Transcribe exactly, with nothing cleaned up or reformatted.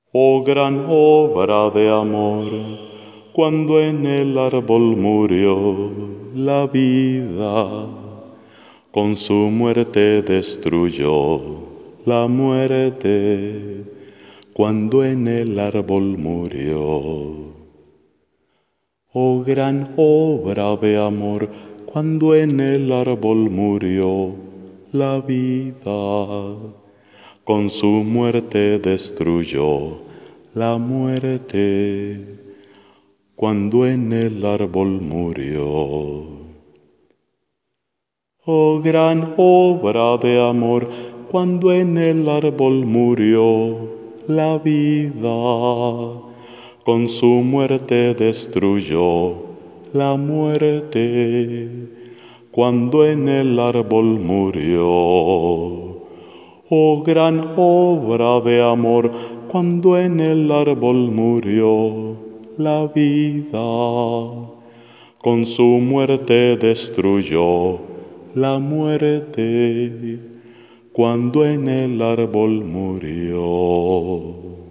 Oh gran obra de amor, cuando en el árbol murió la vida, con su muerte destruyó la muerte, cuando en el árbol murió. Oh gran obra de amor, cuando en el árbol murió la vida, con su muerte destruyó la muerte, cuando en el árbol murió. Oh gran obra de amor, cuando en el árbol murió la vida, con su muerte destruyó la muerte, cuando en el árbol murió. Oh gran obra de amor, cuando en el árbol murió la vida, con su muerte destruyó la muerte, cuando en el árbol murió.